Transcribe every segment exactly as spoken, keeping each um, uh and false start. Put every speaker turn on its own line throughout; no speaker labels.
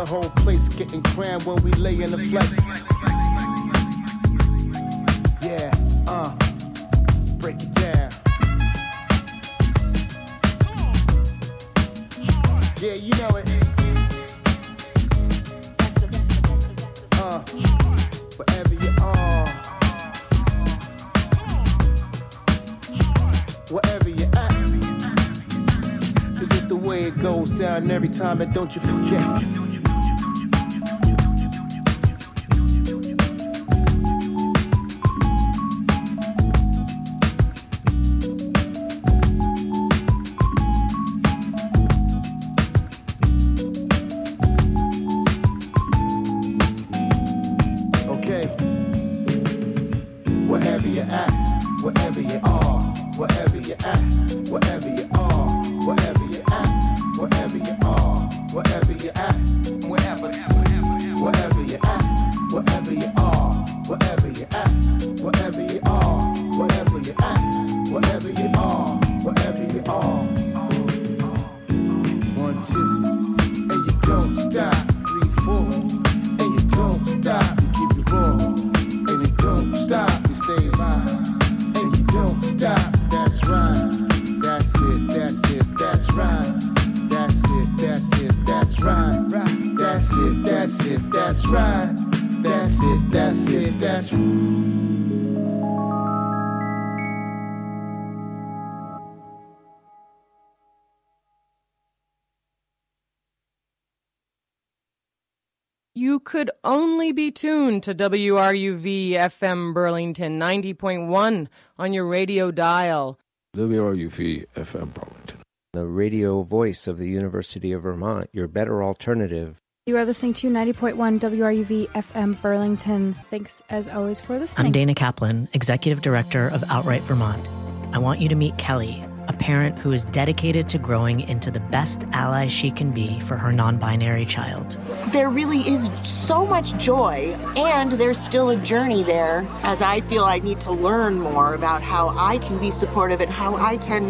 whole place getting crammed when we lay in the flex. Yeah, uh, break it down. Yeah, you know it. Uh, wherever you are, wherever you at, this is the way it goes down every time, and don't you forget.
You could only be tuned to W R U V F M Burlington ninety point one on your radio dial.
W R U V F M Burlington.
The radio voice of the University of Vermont, your better alternative.
You are listening to ninety point one W R U V F M Burlington. Thanks, as always, for listening.
I'm Dana Kaplan, Executive Director of Outright Vermont. I want you to meet Kelly, a parent who is dedicated to growing into the best ally she can be for her non-binary child.
There really is so much joy, and there's still a journey there, as I feel I need to learn more about how I can be supportive and how I can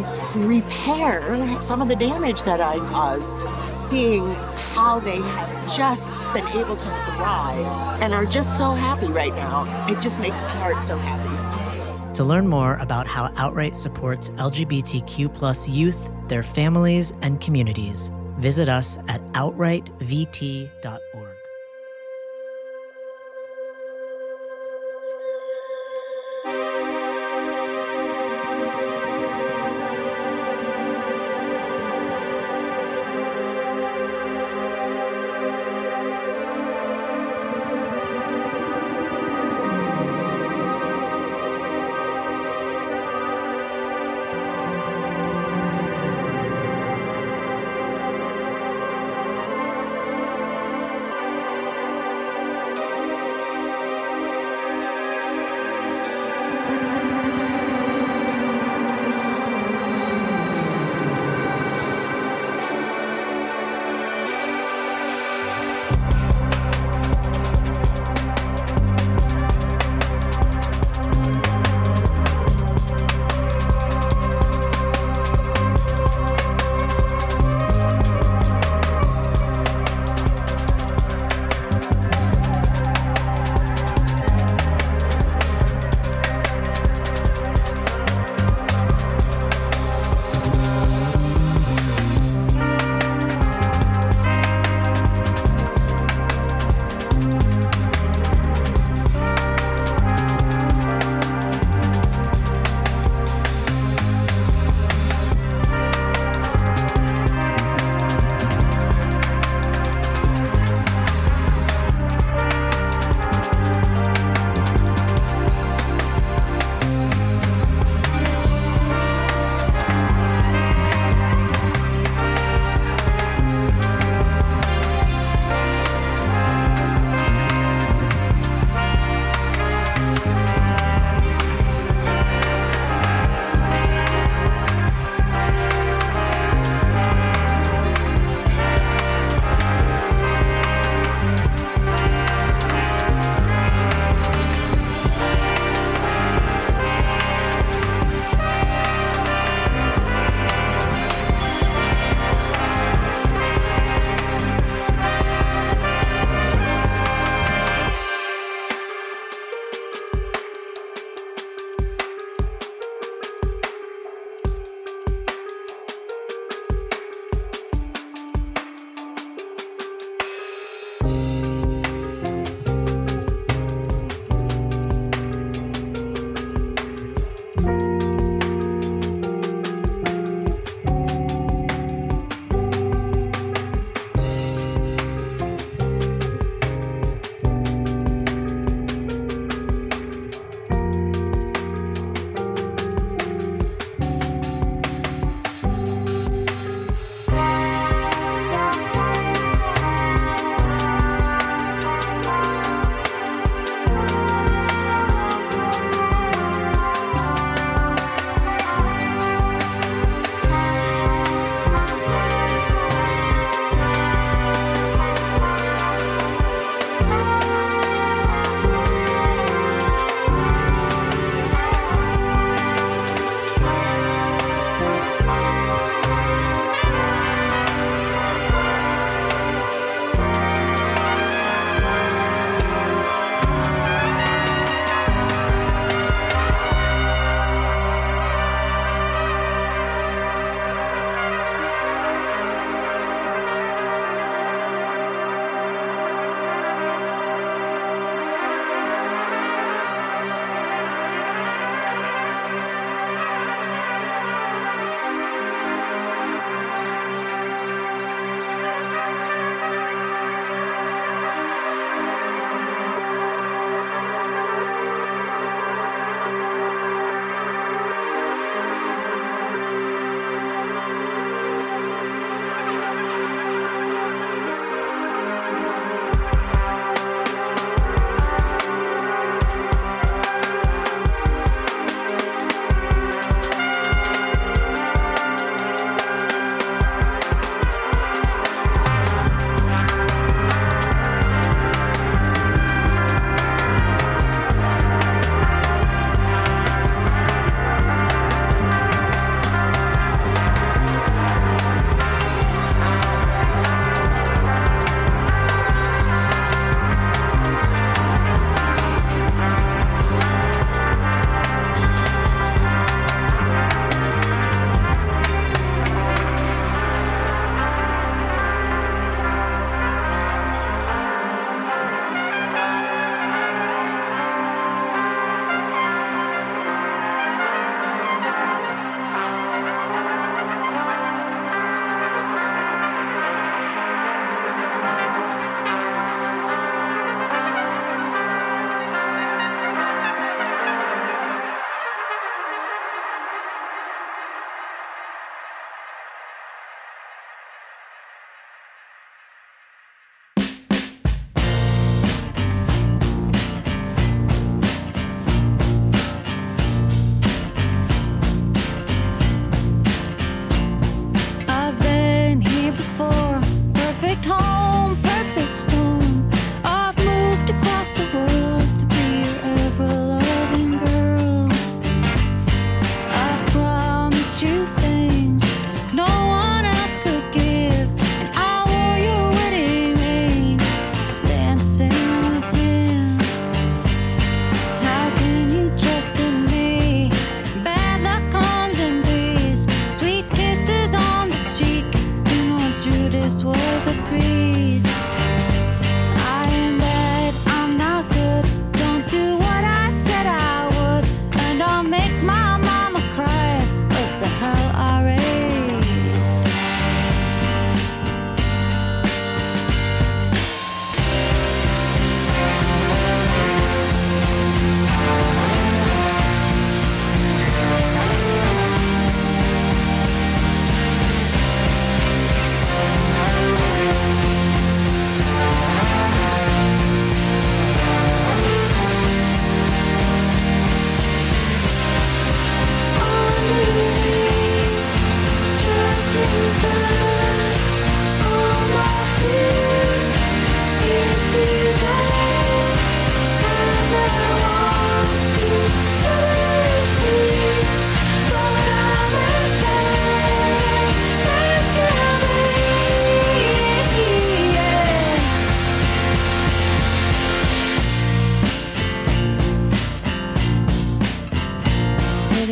repair some of the damage that I caused. Seeing how they have just been able to thrive and are just so happy right now, it just makes my heart so happy.
To learn more about how Outright supports L G B T Q plus youth, their families, and communities, visit us at outright v t dot org.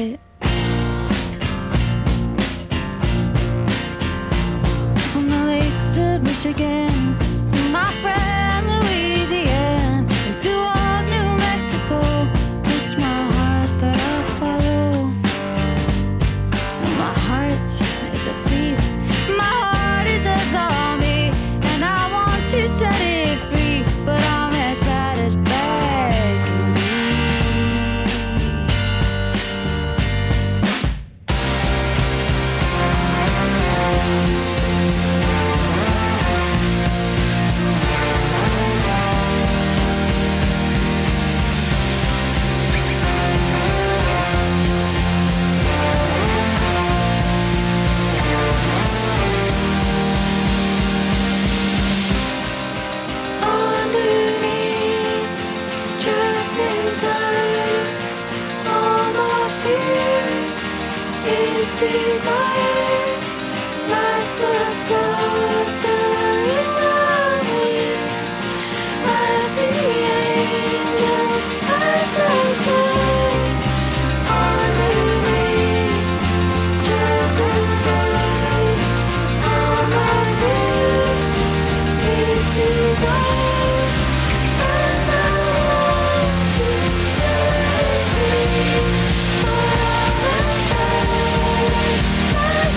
it. From the lakes of Michigan to my friend Louisiana and to old New Mexico, it's my heart that I follow. And my heart is a thief, my heart is a zombie, and I want to set it free, but I'm as bad as bad can be. Underneath, trapped inside, all my fear is desire, like the fluttering leaves, like the angels as they say. Underneath, trapped inside, all my fear is desire. Like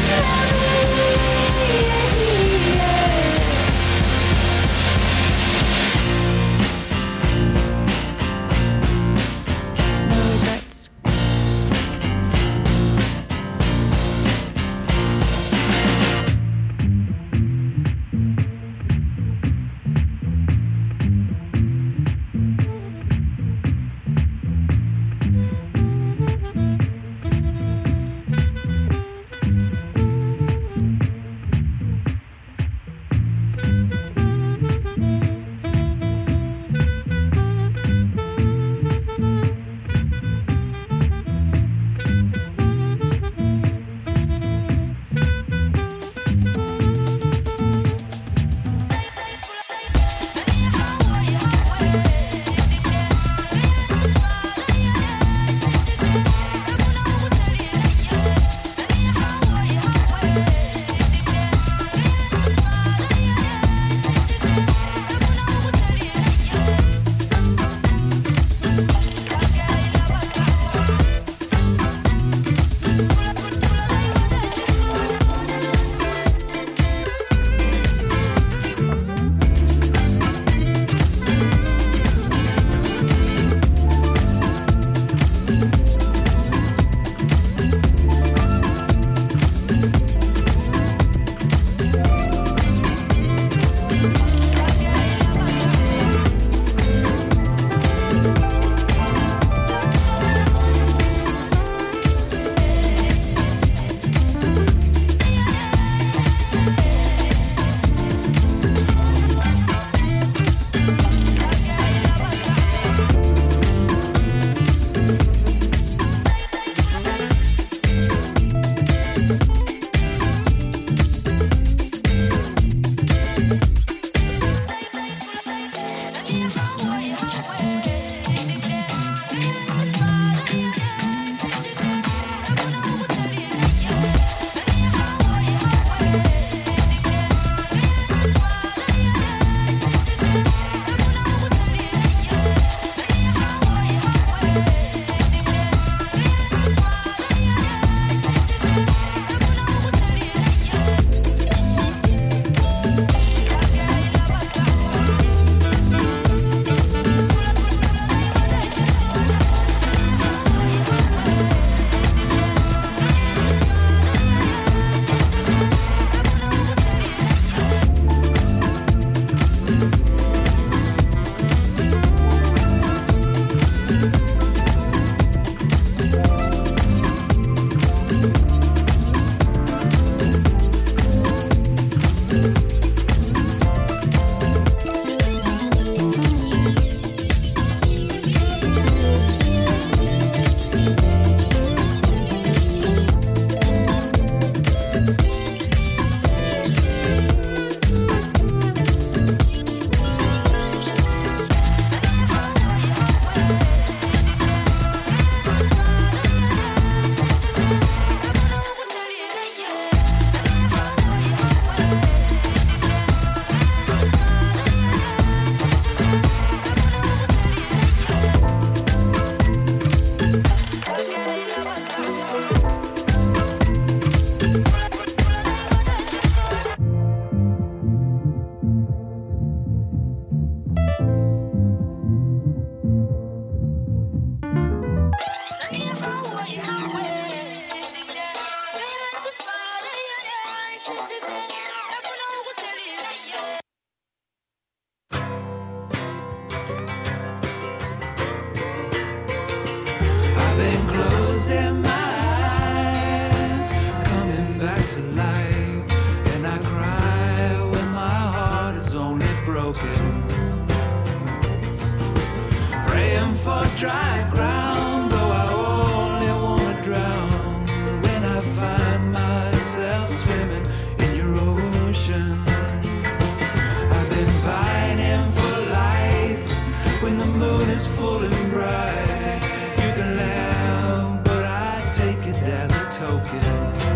as a token.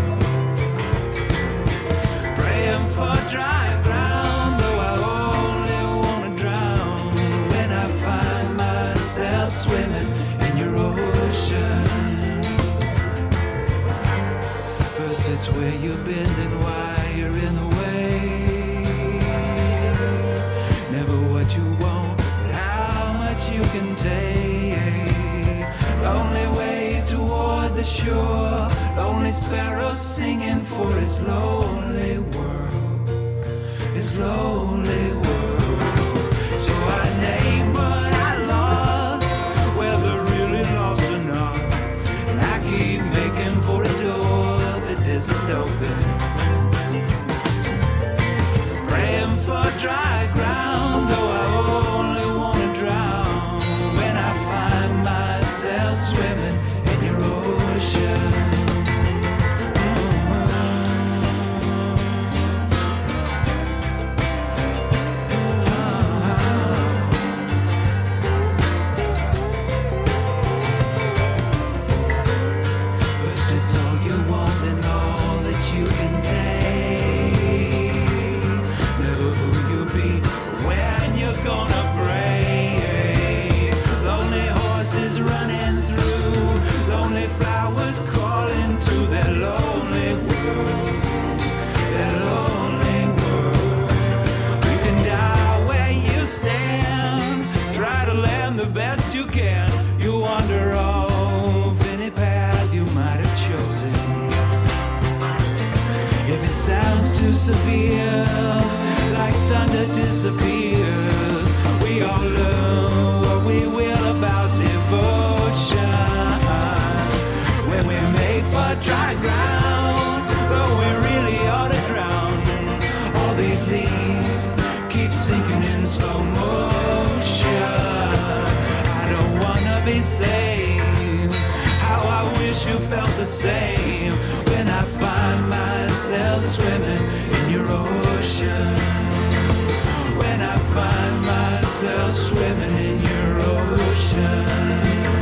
Praying for dry ground, though I only wanna drown when I find myself swimming in your ocean. First it's where you've been and why you're in the way. Never what you want, but how much you can take. Lonely wave toward the shore, lonely sparrow singing for its lonely world, its lonely world. So I name what I lost, whether really lost or not, and I keep making for a door that isn't open. Praying for dry ground, though I only wanna drown when I find myself swimming in your ocean. First it's all you want and all that you can take. Never who you'll be, when you're gonna break. Lonely horses running through, lonely flowers calling to their lonely world, their lonely world. You can die where you stand, try to land the best you can. You wander off any path you might have chosen. If it sounds too severe, like thunder disappears, we all learn what we will about devotion. When we make for dry ground, though we really ought to drown. All these leaves keep sinking in slow motion. I don't wanna be saved. How I wish you felt the same when I find myself swimming in your ocean. When I find myself swimming in your ocean.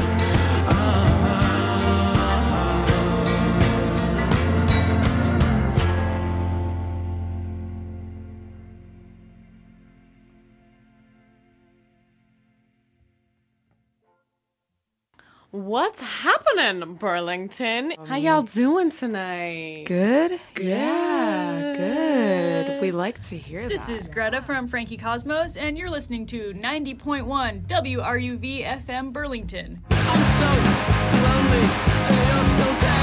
What's happening, Burlington? How y'all doing tonight?
Good? Yeah, good. We like to hear
This
that.
is Greta from Frankie Cosmos, and you're listening to ninety point one W R U V F M Burlington.
I'm so lonely, and you're so dead.